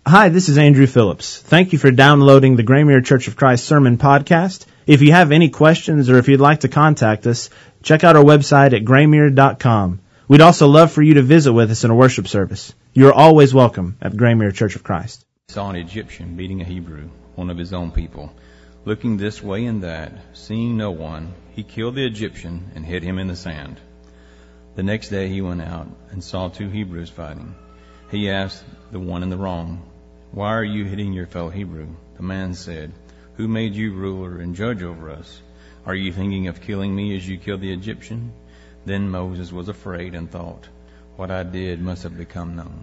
Hi, this is Andrew Phillips. Thank you for downloading the Graymere Church of Christ Sermon Podcast. If you have any questions or if you'd like to contact us, check out our website at graymere.com. We'd also love for you to visit with us in a worship service. You are always welcome at Graymere Church of Christ. Saw an Egyptian beating a Hebrew, one of his own people. Looking this way and that, seeing no one, he killed the Egyptian and hid him in the sand. The next day he went out and saw two Hebrews fighting. He asked the one in the wrong, "Why are you hitting your fellow Hebrew?" The man said, "Who made you ruler and judge over us? Are you thinking of killing me as you killed the Egyptian?" Then Moses was afraid and thought, "What I did must have become known."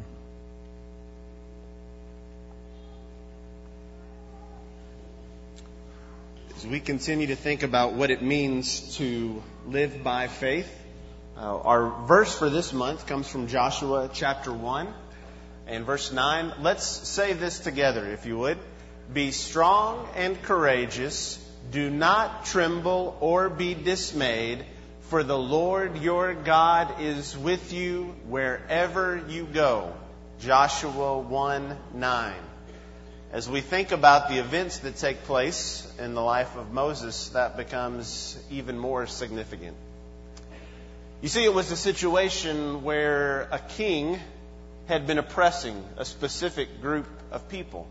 As we continue to think about what it means to live by faith, our verse for this month comes from Joshua chapter 1 and verse 9. Let's say this together, if you would. "Be strong and courageous. Do not tremble or be dismayed, for the Lord your God is with you wherever you go." Joshua 1:9. As we think about the events that take place in the life of Moses, that becomes even more significant. You see, it was a situation where a king had been oppressing a specific group of people.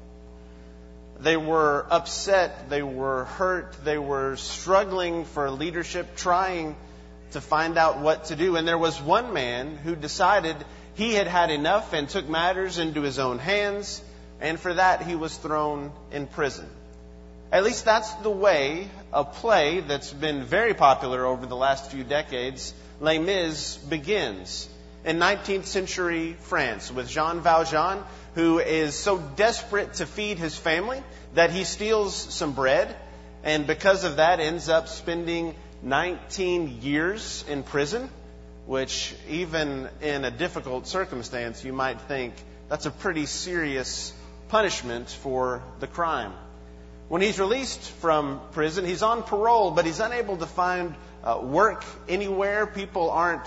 They were upset, they were hurt, they were struggling for leadership, trying to find out what to do. And there was one man who decided he had had enough and took matters into his own hands. And for that, he was thrown in prison. At least that's the way a play that's been very popular over the last few decades, Les Mis, begins. In 19th century France, with Jean Valjean, who is so desperate to feed his family that he steals some bread, and because of that ends up spending 19 years in prison, which even in a difficult circumstance, you might think that's a pretty serious punishment for the crime. When he's released from prison, he's on parole, but he's unable to find work anywhere. People aren't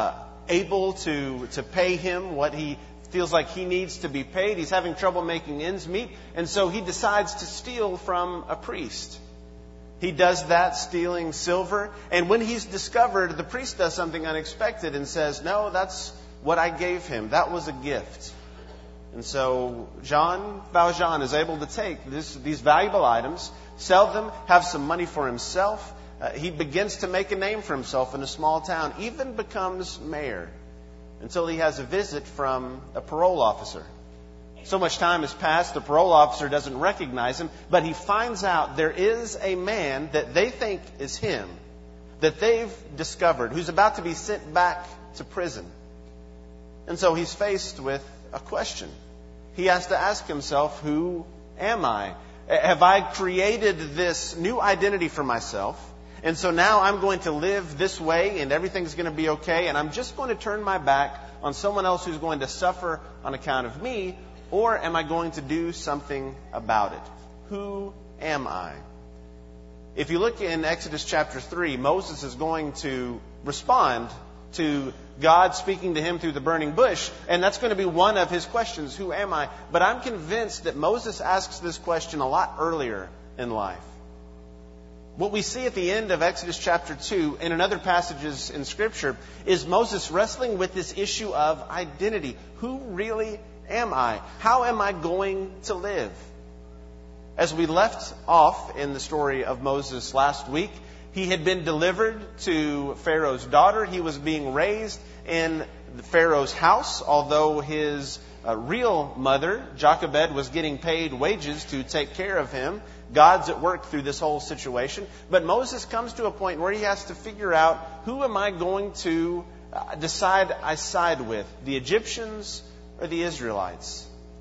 able to pay him what he feels like he needs to be paid. He's having trouble making ends meet, and so he decides to steal from a priest. He does that, stealing silver, and when he's discovered, the priest does something unexpected and says, "No, that's what I gave him. That was a gift." And so Jean Valjean is able to take these valuable items, sell them, have some money for himself. He begins to make a name for himself in a small town, even becomes mayor, until he has a visit from a parole officer. So much time has passed, the parole officer doesn't recognize him, but he finds out there is a man that they think is him, that they've discovered, who's about to be sent back to prison. And so he's faced with a question. He has to ask himself, who am I? Have I created this new identity for myself? And so now I'm going to live this way and everything's going to be okay, and I'm just going to turn my back on someone else who's going to suffer on account of me, or am I going to do something about it? Who am I? If you look in Exodus chapter 3, Moses is going to respond to God speaking to him through the burning bush, and that's going to be one of his questions, who am I? But I'm convinced that Moses asks this question a lot earlier in life. What we see at the end of Exodus chapter 2 and in other passages in Scripture is Moses wrestling with this issue of identity. Who really am I? How am I going to live? As we left off in the story of Moses last week, he had been delivered to Pharaoh's daughter. He was being raised in Pharaoh's house, although his real mother, Jochebed, was getting paid wages to take care of him. God's at work through this whole situation. But Moses comes to a point where he has to figure out, who am I going to decide I side with, the Egyptians or the Israelites?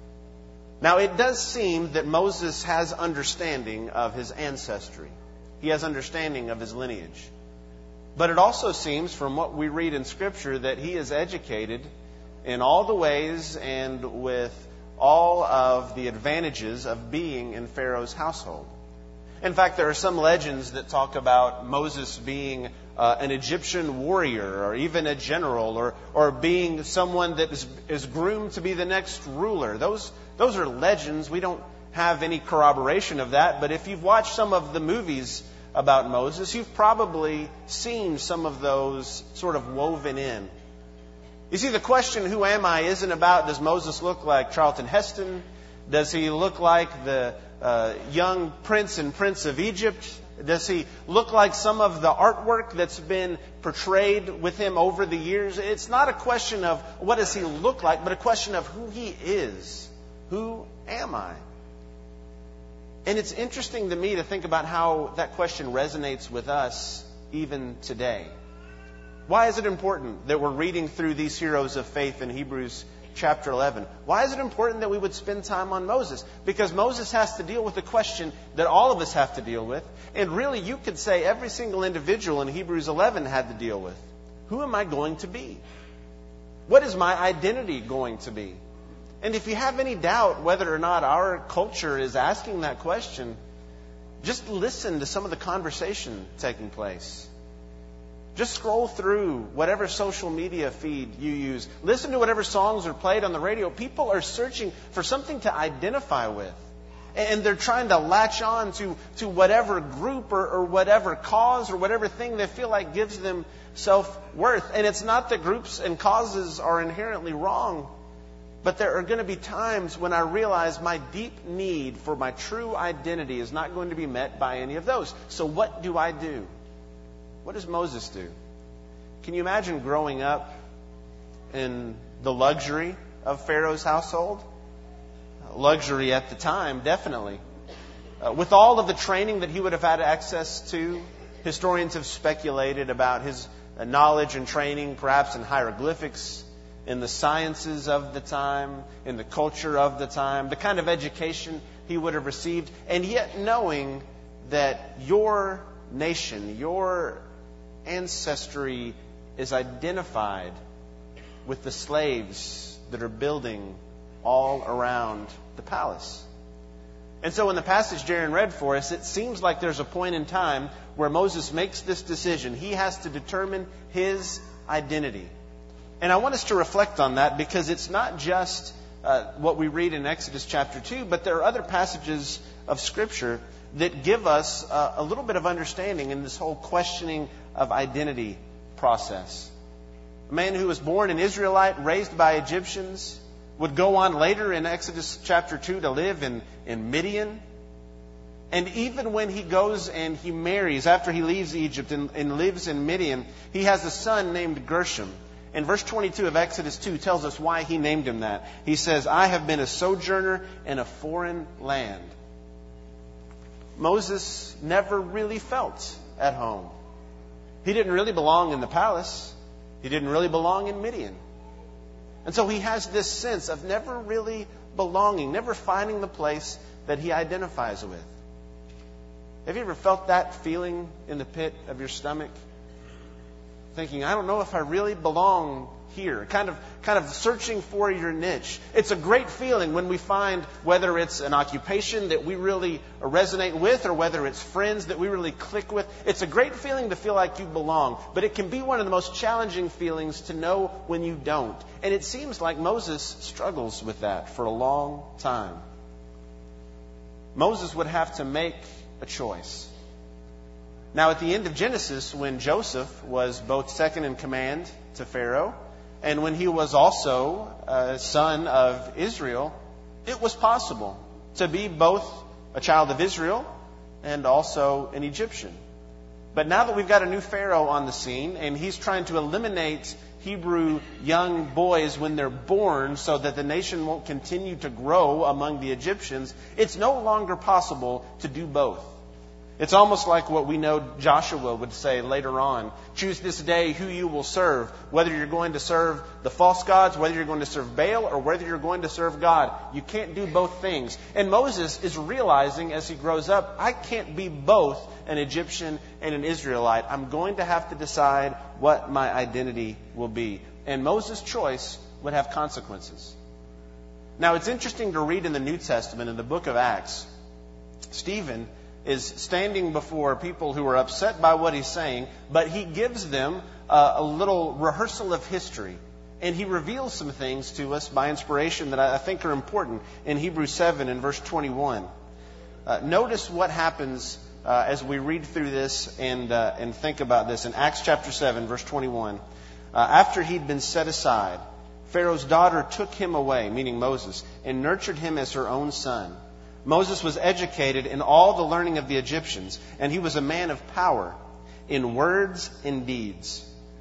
Now, it does seem that Moses has understanding of his ancestry. He has understanding of his lineage. But it also seems, from what we read in Scripture, that he is educated in all the ways and with all of the advantages of being in Pharaoh's household. In fact, there are some legends that talk about Moses being an Egyptian warrior, or even a general, or being someone that is groomed to be the next ruler. Those are legends. We don't have any corroboration of that. But if you've watched some of the movies about Moses, you've probably seen some of those sort of woven in. You see, the question, who am I, isn't about, does Moses look like Charlton Heston? Does he look like the young prince and prince of Egypt? Does he look like some of the artwork that's been portrayed with him over the years? It's not a question of what does he look like, but a question of who he is. Who am I? And it's interesting to me to think about how that question resonates with us even today. Why is it important that we're reading through these heroes of faith in Hebrews chapter 11? Why is it important that we would spend time on Moses? Because Moses has to deal with a question that all of us have to deal with. And really, you could say every single individual in Hebrews 11 had to deal with. Who am I going to be? What is my identity going to be? And if you have any doubt whether or not our culture is asking that question, just listen to some of the conversation taking place. Just scroll through whatever social media feed you use. Listen to whatever songs are played on the radio. People are searching for something to identify with. And they're trying to latch on to whatever group or whatever cause or whatever thing they feel like gives them self-worth. And it's not that groups and causes are inherently wrong. But there are going to be times when I realize my deep need for my true identity is not going to be met by any of those. So what do I do? What does Moses do? Can you imagine growing up in the luxury of Pharaoh's household? Luxury at the time, definitely. With all of the training that he would have had access to, historians have speculated about his knowledge and training, perhaps in hieroglyphics, in the sciences of the time, in the culture of the time, the kind of education he would have received, and yet knowing that your nation, your ancestry is identified with the slaves that are building all around the palace. And so in the passage Jaron read for us, it seems like there's a point in time where Moses makes this decision. He has to determine his identity. And I want us to reflect on that because it's not just what we read in Exodus chapter 2, but there are other passages of Scripture that give us a little bit of understanding in this whole questioning of identity process. A man who was born an Israelite, raised by Egyptians, would go on later in Exodus chapter 2 to live in Midian. And even when he goes and he marries, after he leaves Egypt and lives in Midian, he has a son named Gershom. And verse 22 of Exodus 2 tells us why he named him that. He says, I have been a sojourner in a foreign land. Moses never really felt at home. He didn't really belong in the palace. He didn't really belong in Midian. And so he has this sense of never really belonging, never finding the place that he identifies with. Have you ever felt that feeling in the pit of your stomach? Thinking, I don't know if I really belong here. Kind of searching for your niche. It's a great feeling when we find whether it's an occupation that we really resonate with or whether it's friends that we really click with. It's a great feeling to feel like you belong. But it can be one of the most challenging feelings to know when you don't. And it seems like Moses struggles with that for a long time. Moses would have to make a choice. Now, at the end of Genesis, when Joseph was both second in command to Pharaoh, and when he was also a son of Israel, it was possible to be both a child of Israel and also an Egyptian. But now that we've got a new Pharaoh on the scene, and he's trying to eliminate Hebrew young boys when they're born so that the nation won't continue to grow among the Egyptians, it's no longer possible to do both. It's almost like what we know Joshua would say later on. Choose this day who you will serve, whether you're going to serve the false gods, whether you're going to serve Baal, or whether you're going to serve God. You can't do both things. And Moses is realizing as he grows up, I can't be both an Egyptian and an Israelite. I'm going to have to decide what my identity will be. And Moses' choice would have consequences. Now, it's interesting to read in the New Testament, in the book of Acts, Stephen is standing before people who are upset by what he's saying, but he gives them a little rehearsal of history. And he reveals some things to us by inspiration that I think are important in Hebrews 7 and verse 21. Notice what happens as we read through this and think about this. In Acts chapter 7, verse 21, after he'd been set aside, Pharaoh's daughter took him away, meaning Moses, and nurtured him as her own son. Moses was educated in all the learning of the Egyptians, and he was a man of power in words and deeds.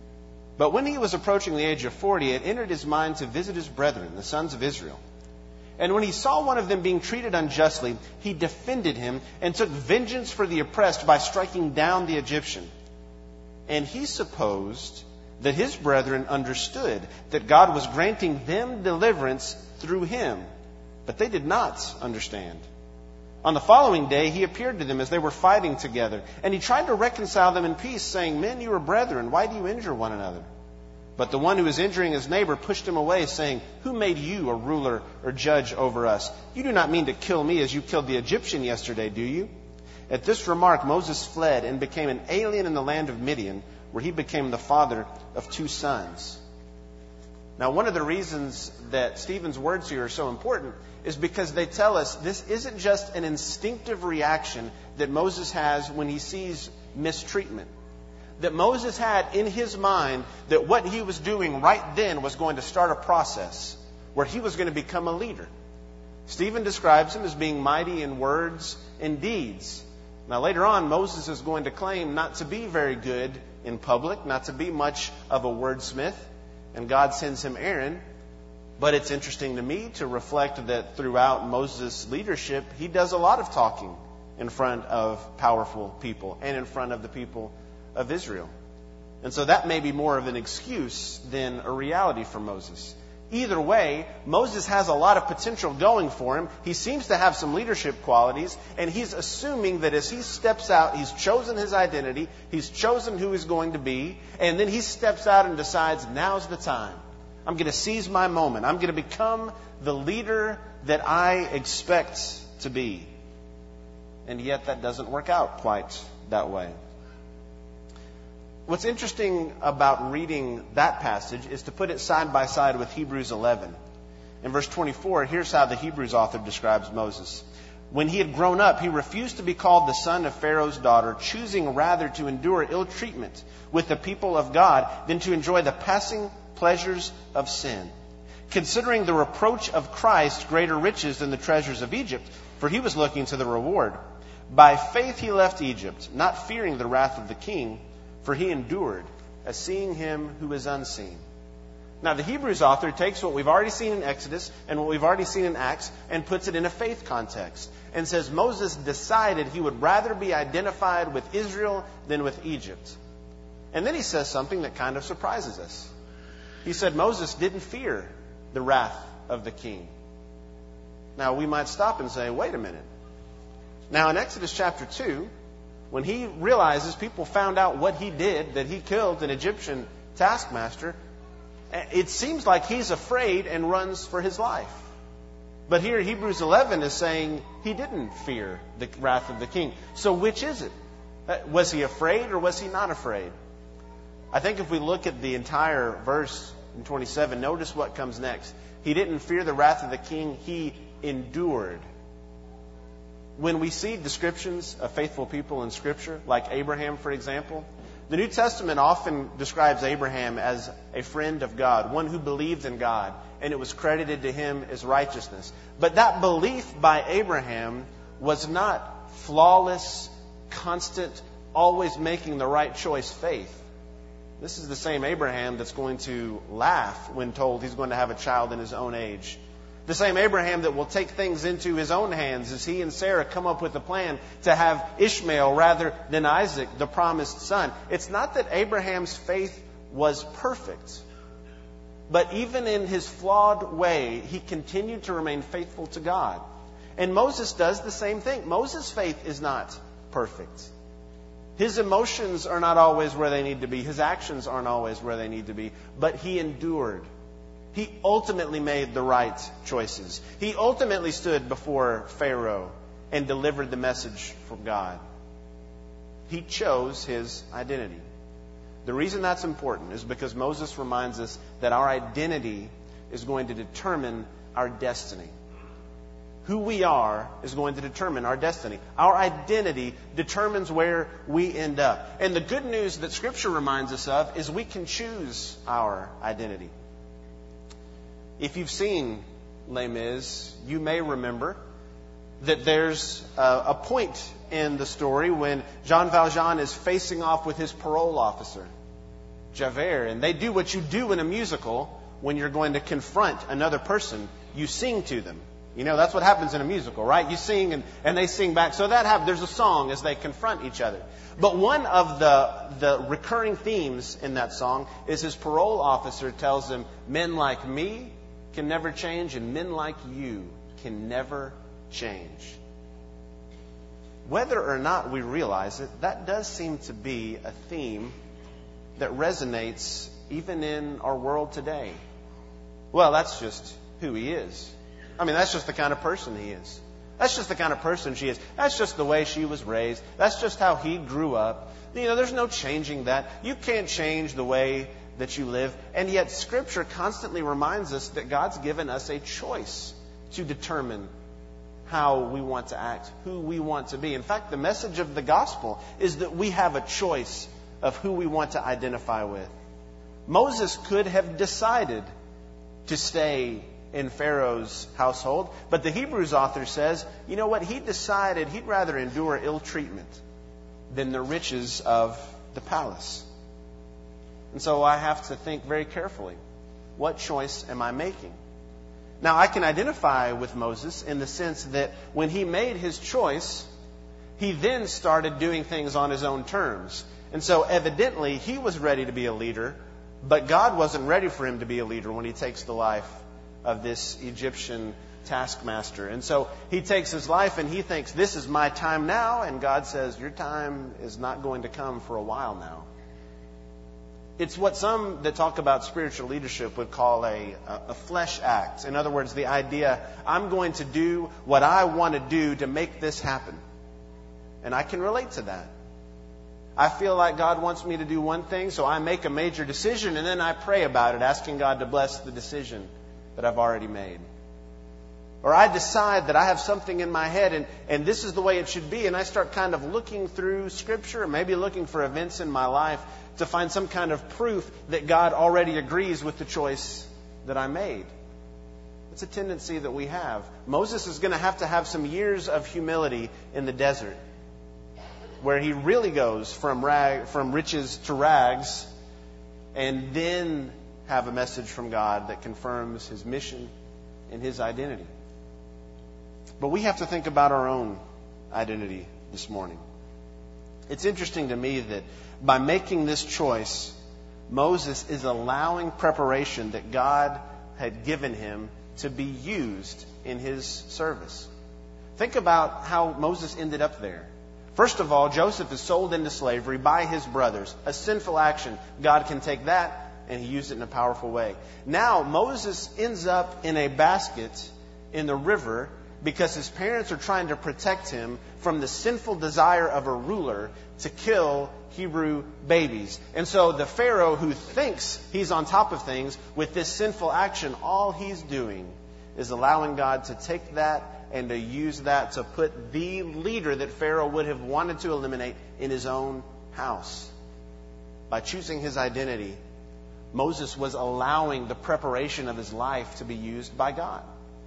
But when he was approaching the age of 40, it entered his mind to visit his brethren, the sons of Israel. And when he saw one of them being treated unjustly, he defended him and took vengeance for the oppressed by striking down the Egyptian. And he supposed that his brethren understood that God was granting them deliverance through him. But they did not understand. On the following day, he appeared to them as they were fighting together. And he tried to reconcile them in peace, saying, "Men, you are brethren. Why do you injure one another?" But the one who was injuring his neighbor pushed him away, saying, "Who made you a ruler or judge over us? You do not mean to kill me as you killed the Egyptian yesterday, do you?" At this remark, Moses fled and became an alien in the land of Midian, where he became the father of 2 sons. Now, one of the reasons that Stephen's words here are so important is because they tell us this isn't just an instinctive reaction that Moses has when he sees mistreatment. That Moses had in his mind that what he was doing right then was going to start a process where he was going to become a leader. Stephen describes him as being mighty in words and deeds. Now later on, Moses is going to claim not to be very good in public, not to be much of a wordsmith, and God sends him Aaron. But it's interesting to me to reflect that throughout Moses' leadership, he does a lot of talking in front of powerful people and in front of the people of Israel. And so that may be more of an excuse than a reality for Moses. Either way, Moses has a lot of potential going for him. He seems to have some leadership qualities, and he's assuming that as he steps out, he's chosen his identity, he's chosen who he's going to be, and then he steps out and decides, now's the time. I'm going to seize my moment. I'm going to become the leader that I expect to be. And yet that doesn't work out quite that way. What's interesting about reading that passage is to put it side by side with Hebrews 11. In verse 24, here's how the Hebrews author describes Moses. When he had grown up, he refused to be called the son of Pharaoh's daughter, choosing rather to endure ill treatment with the people of God than to enjoy the passing pleasures of sin. Considering the reproach of Christ greater riches than the treasures of Egypt, for he was looking to the reward. By faith he left Egypt, not fearing the wrath of the king, for he endured as seeing him who is unseen. Now the Hebrews author takes what we've already seen in Exodus and what we've already seen in Acts and puts it in a faith context and says Moses decided he would rather be identified with Israel than with Egypt. And then he says something that kind of surprises us. He said Moses didn't fear the wrath of the king. Now we might stop and say, wait a minute. Now in Exodus chapter 2, when he realizes people found out what he did, that he killed an Egyptian taskmaster, it seems like he's afraid and runs for his life. But here Hebrews 11 is saying he didn't fear the wrath of the king. So which is it? Was he afraid or was he not afraid? I think if we look at the entire verse in 27, notice what comes next. He didn't fear the wrath of the king, he endured. When we see descriptions of faithful people in Scripture, like Abraham, for example, the New Testament often describes Abraham as a friend of God, one who believed in God, and it was credited to him as righteousness. But that belief by Abraham was not flawless, constant, always making the right choice faith. This is the same Abraham that's going to laugh when told he's going to have a child in his own age. The same Abraham that will take things into his own hands as he and Sarah come up with a plan to have Ishmael rather than Isaac, the promised son. It's not that Abraham's faith was perfect, but even in his flawed way, he continued to remain faithful to God. And Moses does the same thing. Moses' faith is not perfect. His emotions are not always where they need to be. His actions aren't always where they need to be. But he endured. He ultimately made the right choices. He ultimately stood before Pharaoh. and delivered the message from God. He chose his identity. The reason that's important is because Moses reminds us that our identity is going to determine our destiny. Who we are is going to determine our destiny. Our identity determines where we end up. And the good news that Scripture reminds us of is we can choose our identity. If you've seen Les Mis, you may remember that there's a point in the story when Jean Valjean is facing off with his parole officer, Javert. And they do what you do in a musical when you're going to confront another person. You sing to them. You know, that's what happens in a musical, right? You sing and they sing back. So that happens. There's a song as they confront each other. But one of the recurring themes in that song is his parole officer tells him, men like me can never change and men like you can never change. Whether or not we realize it, that does seem to be a theme that resonates even in our world today. Well, that's just who he is. I mean, that's just the kind of person he is. That's just the kind of person she is. That's just the way she was raised. That's just how he grew up. You know, there's no changing that. You can't change the way that you live. And yet Scripture constantly reminds us that God's given us a choice to determine how we want to act, who we want to be. In fact, the message of the gospel is that we have a choice of who we want to identify with. Moses could have decided to stay in Pharaoh's household, but the Hebrews author says, you know what, he decided he'd rather endure ill treatment than the riches of the palace. And so I have to think very carefully, what choice am I making? Now, I can identify with Moses in the sense that when he made his choice, he then started doing things on his own terms. And so evidently he was ready to be a leader, but God wasn't ready for him to be a leader when he takes the life of this Egyptian taskmaster. And so he takes his life and he thinks, this is my time now. And God says, your time is not going to come for a while now. It's what some that talk about spiritual leadership would call a flesh act. In other words, the idea, I'm going to do what I want to do to make this happen. And I can relate to that. I feel like God wants me to do one thing, so I make a major decision and then I pray about it, asking God to bless the decision that I've already made. Or I decide that I have something in my head and this is the way it should be, and I start kind of looking through Scripture, or maybe looking for events in my life to find some kind of proof that God already agrees with the choice that I made. It's a tendency that we have. Moses is going to have some years of humility in the desert, where he really goes from riches to rags, and then have a message from God that confirms his mission and his identity. But we have to think about our own identity this morning. It's interesting to me that by making this choice, Moses is allowing preparation that God had given him to be used in his service. Think about how Moses ended up there. First of all, Joseph is sold into slavery by his brothers. A sinful action. God can take that and he used it in a powerful way. Now, Moses ends up in a basket in the river because his parents are trying to protect him from the sinful desire of a ruler to kill Hebrew babies. And so the Pharaoh, who thinks he's on top of things with this sinful action, all he's doing is allowing God to take that and to use that to put the leader that Pharaoh would have wanted to eliminate in his own house. By choosing his identity, Moses was allowing the preparation of his life to be used by God.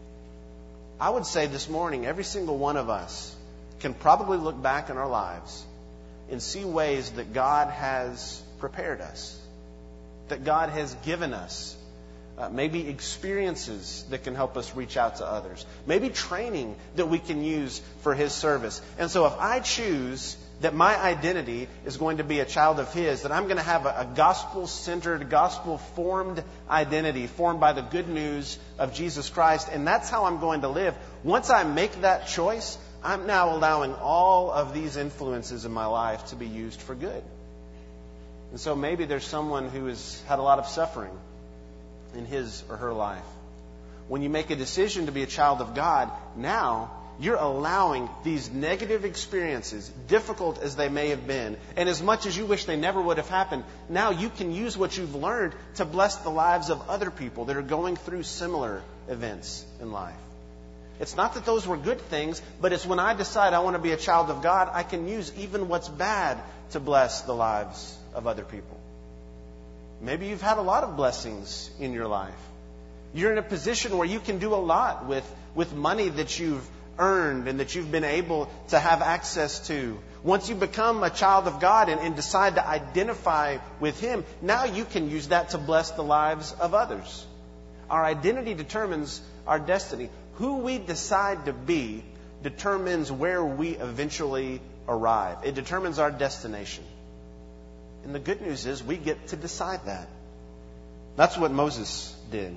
I would say this morning, every single one of us can probably look back in our lives and see ways that God has prepared us, that God has given us, maybe experiences that can help us reach out to others, maybe training that we can use for his service. And so if I choose that my identity is going to be a child of his, that I'm going to have a gospel-centered, gospel-formed identity, formed by the good news of Jesus Christ, and that's how I'm going to live. Once I make that choice, I'm now allowing all of these influences in my life to be used for good. And so maybe there's someone who has had a lot of suffering in his or her life. When you make a decision to be a child of God, now you're allowing these negative experiences, difficult as they may have been, and as much as you wish they never would have happened, now you can use what you've learned to bless the lives of other people that are going through similar events in life. It's not that those were good things, but it's when I decide I want to be a child of God, I can use even what's bad to bless the lives of other people. Maybe you've had a lot of blessings in your life. You're in a position where you can do a lot with money that you've earned and that you've been able to have access to. Once you become a child of God and decide to identify with Him, now you can use that to bless the lives of others. Our identity determines our destiny. Who we decide to be determines where we eventually arrive. It determines our destination. And the good news is we get to decide that. That's what Moses did.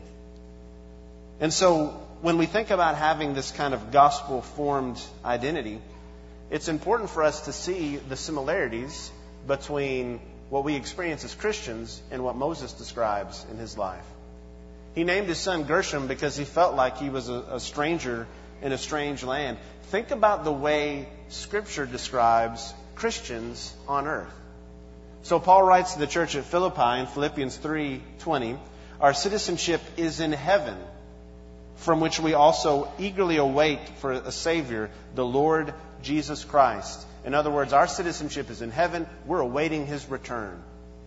And so when we think about having this kind of gospel-formed identity, it's important for us to see the similarities between what we experience as Christians and what Moses describes in his life. He named his son Gershom because he felt like he was a stranger in a strange land. Think about the way Scripture describes Christians on earth. So Paul writes to the church at Philippi in Philippians 3:20, "Our citizenship is in heaven, from which we also eagerly await for a Savior, the Lord Jesus Christ." In other words, our citizenship is in heaven. We're awaiting His return.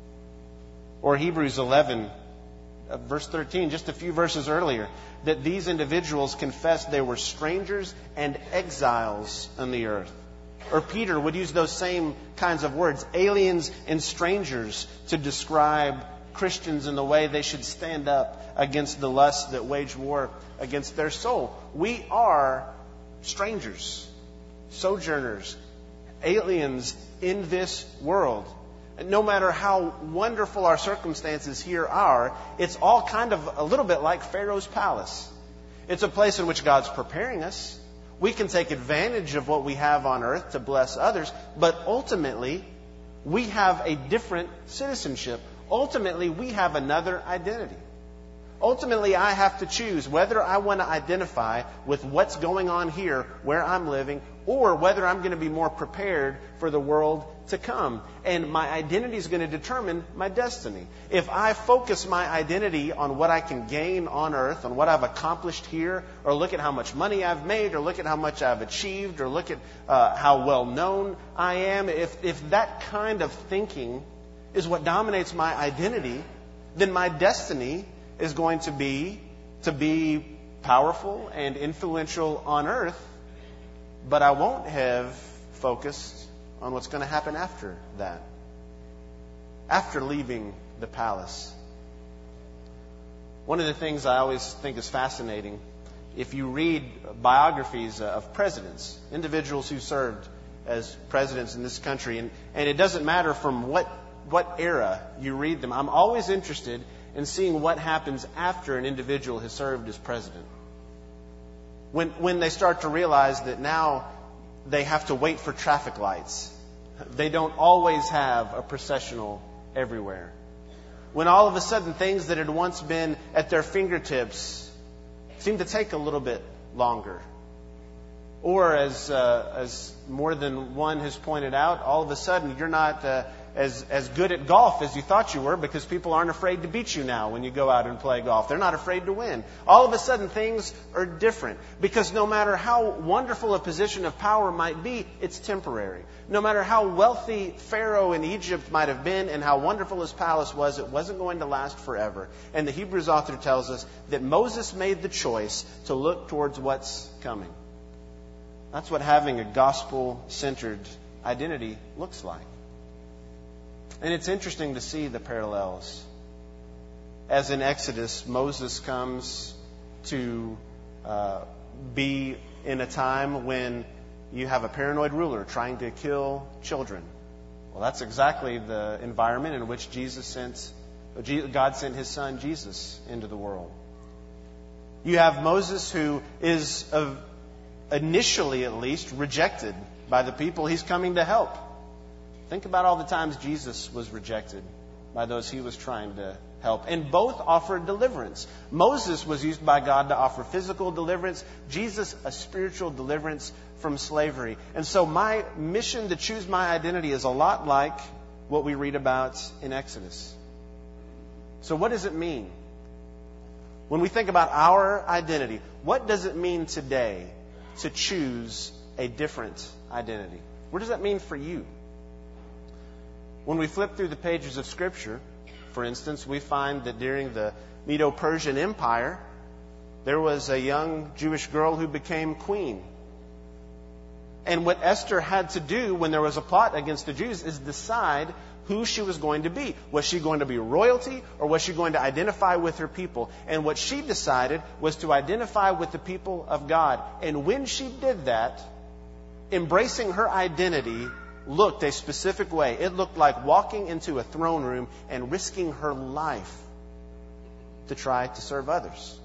Or Hebrews 11, verse 13, just a few verses earlier, that these individuals confessed they were strangers and exiles on the earth. Or Peter would use those same kinds of words, aliens and strangers, to describe Christians in the way they should stand up against the lusts that wage war against their soul. We are strangers, sojourners, aliens in this world. No matter how wonderful our circumstances here are, it's all kind of a little bit like Pharaoh's palace. It's a place in which God's preparing us. We can take advantage of what we have on earth to bless others, but ultimately, we have a different citizenship. Ultimately, we have another identity. Ultimately, I have to choose whether I want to identify with what's going on here, where I'm living, or whether I'm going to be more prepared for the world to come. And my identity is going to determine my destiny. If I focus my identity on what I can gain on earth, on what I've accomplished here, or look at how much money I've made, or look at how much I've achieved, or look at how well known I am, if that kind of thinking is what dominates my identity, then my destiny is going to be powerful and influential on earth, but I won't have focused on what's going to happen after that, after leaving the palace. One of the things I always think is fascinating, if you read biographies of presidents, individuals who served as presidents in this country, and it doesn't matter from what era you read them, I'm always interested in seeing what happens after an individual has served as president. When they start to realize that now they have to wait for traffic lights. They don't always have a processional everywhere. When all of a sudden things that had once been at their fingertips seem to take a little bit longer. Or as more than one has pointed out, all of a sudden you're not as good at golf as you thought you were because people aren't afraid to beat you now when you go out and play golf. They're not afraid to win. All of a sudden things are different because no matter how wonderful a position of power might be, it's temporary. No matter how wealthy Pharaoh in Egypt might have been and how wonderful his palace was, it wasn't going to last forever. And the Hebrews author tells us that Moses made the choice to look towards what's coming. That's what having a gospel-centered identity looks like. And it's interesting to see the parallels. As in Exodus, Moses comes to be in a time when you have a paranoid ruler trying to kill children. Well, that's exactly the environment in which God sent His Son Jesus into the world. You have Moses who is, initially at least, rejected by the people He's coming to help. Think about all the times Jesus was rejected by those He was trying to help. And both offer deliverance. Moses was used by God to offer physical deliverance. Jesus, a spiritual deliverance from slavery. And so my mission to choose my identity is a lot like what we read about in Exodus. So what does it mean? When we think about our identity, what does it mean today to choose a different identity? What does that mean for you? When we flip through the pages of Scripture, for instance, we find that during the Medo-Persian Empire, there was a young Jewish girl who became queen. And what Esther had to do when there was a plot against the Jews is decide who she was going to be. Was she going to be royalty, or was she going to identify with her people? And what she decided was to identify with the people of God. And when she did that, embracing her identity looked a specific way. It looked like walking into a throne room and risking her life to try to serve others.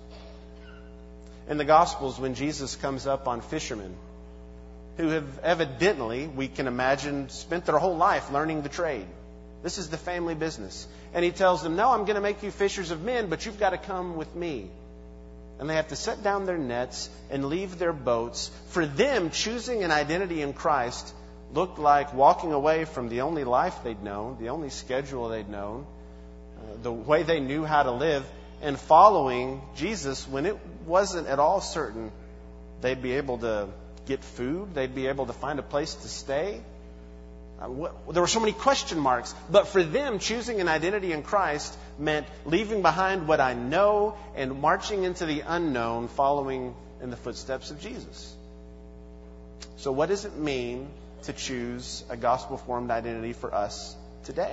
In the Gospels, when Jesus comes up on fishermen who have evidently, we can imagine, spent their whole life learning the trade. This is the family business. And he tells them, no, I'm going to make you fishers of men, but you've got to come with me. And they have to set down their nets and leave their boats. For them, choosing an identity in Christ looked like walking away from the only life they'd known, the only schedule they'd known, the way they knew how to live, and following Jesus when it wasn't at all certain they'd be able to get food, they'd be able to find a place to stay. There were so many question marks. But for them, choosing an identity in Christ meant leaving behind what I know and marching into the unknown, following in the footsteps of Jesus. So what does it mean to choose a gospel-formed identity for us today?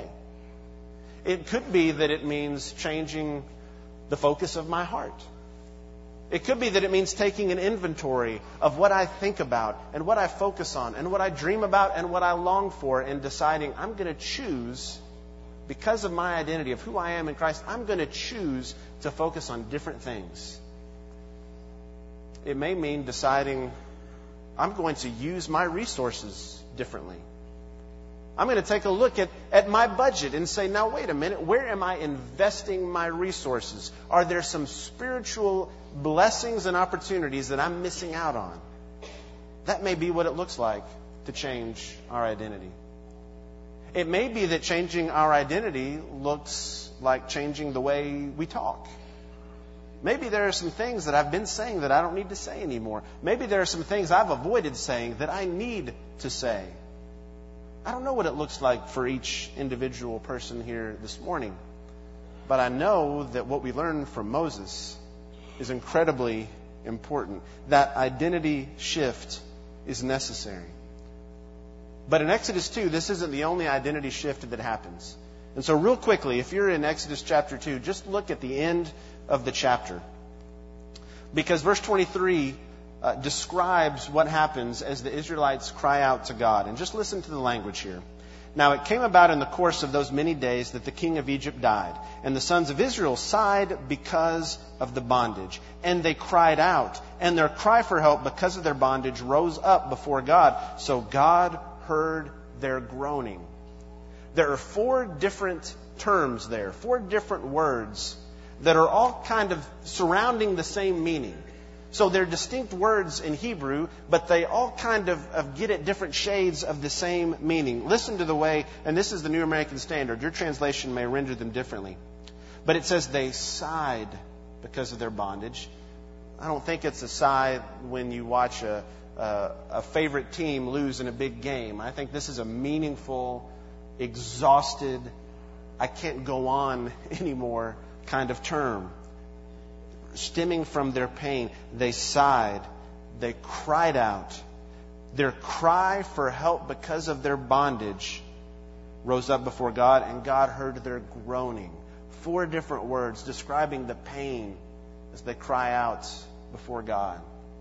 It could be that it means changing the focus of my heart. It could be that it means taking an inventory of what I think about and what I focus on and what I dream about and what I long for, and deciding I'm going to choose, because of my identity of who I am in Christ, I'm going to choose to focus on different things. It may mean deciding I'm going to use my resources differently. I'm going to take a look at my budget and say, now wait a minute, where am I investing my resources? Are there some spiritual blessings and opportunities that I'm missing out on? That may be what it looks like to change our identity. It may be that changing our identity looks like changing the way we talk. Maybe there are some things that I've been saying that I don't need to say anymore. Maybe there are some things I've avoided saying that I need to say. I don't know what it looks like for each individual person here this morning, but I know that what we learned from Moses is incredibly important. That identity shift is necessary. But in Exodus 2, this isn't the only identity shift that happens. And so real quickly, if you're in Exodus chapter 2, just look at the end of the chapter. Because verse 23 describes what happens as the Israelites cry out to God. And just listen to the language here. Now it came about in the course of those many days that the king of Egypt died, and the sons of Israel sighed because of the bondage. And they cried out, and their cry for help because of their bondage rose up before God. So God heard their groaning. There are 4 different terms there, 4 different words that are all kind of surrounding the same meaning. So they're distinct words in Hebrew, but they all kind of get at different shades of the same meaning. Listen to the way, and this is the New American Standard. Your translation may render them differently. But it says they sighed because of their bondage. I don't think it's a sigh when you watch a favorite team lose in a big game. I think this is a meaningful, exhausted, I can't go on anymore kind of term. Stemming from their pain, they sighed, they cried out. Their cry for help because of their bondage rose up before God, and God heard their groaning. 4 different words describing the pain as they cry out before God.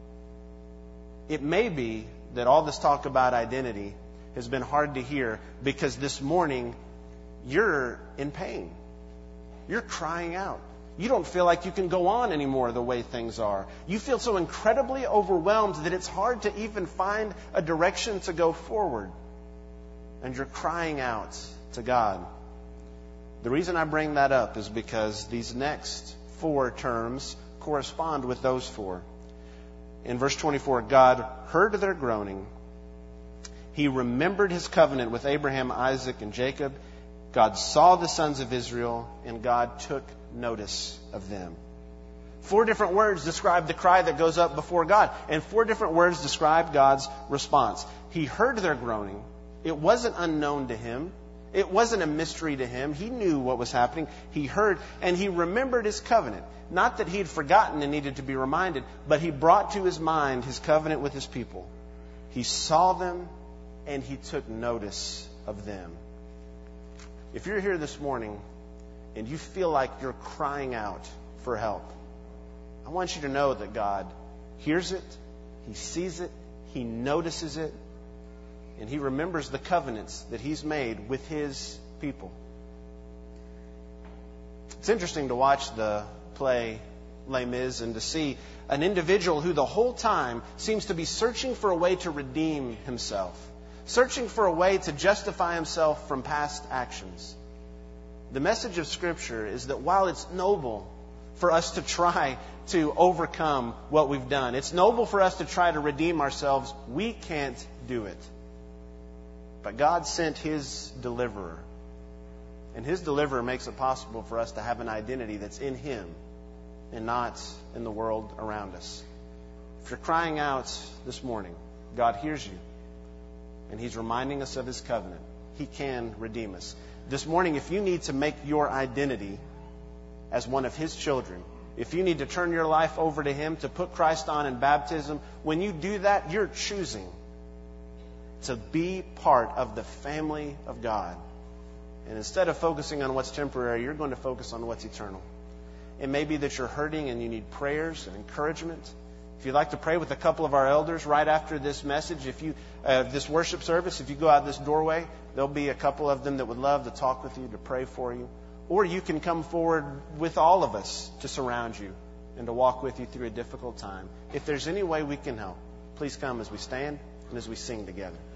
It may be that all this talk about identity has been hard to hear because this morning you're in pain. You're crying out. You don't feel like you can go on anymore the way things are. You feel so incredibly overwhelmed that it's hard to even find a direction to go forward. And you're crying out to God. The reason I bring that up is because these next 4 terms correspond with those 4. In verse 24, God heard their groaning. He remembered his covenant with Abraham, Isaac, and Jacob. God saw the sons of Israel, and God took notice of them. 4 different words describe the cry that goes up before God, and 4 different words describe God's response. He heard their groaning. It wasn't unknown to him. It wasn't a mystery to him. He knew what was happening. He heard, and he remembered his covenant. Not that he had forgotten and needed to be reminded, but he brought to his mind his covenant with his people. He saw them, and he took notice of them. If you're here this morning and you feel like you're crying out for help, I want you to know that God hears it, He sees it, He notices it, and He remembers the covenants that He's made with His people. It's interesting to watch the play Les Mis and to see an individual who the whole time seems to be searching for a way to redeem himself, searching for a way to justify himself from past actions. The message of Scripture is that while it's noble for us to try to overcome what we've done, it's noble for us to try to redeem ourselves, we can't do it. But God sent His deliverer. And His deliverer makes it possible for us to have an identity that's in Him and not in the world around us. If you're crying out this morning, God hears you. And He's reminding us of His covenant. He can redeem us. This morning, if you need to make your identity as one of His children, if you need to turn your life over to Him, to put Christ on in baptism, when you do that, you're choosing to be part of the family of God. And instead of focusing on what's temporary, you're going to focus on what's eternal. It may be that you're hurting and you need prayers and encouragement. If you'd like to pray with a couple of our elders right after this message, this worship service, if you go out this doorway, there'll be a couple of them that would love to talk with you, to pray for you. Or you can come forward with all of us to surround you and to walk with you through a difficult time. If there's any way we can help, please come as we stand and as we sing together.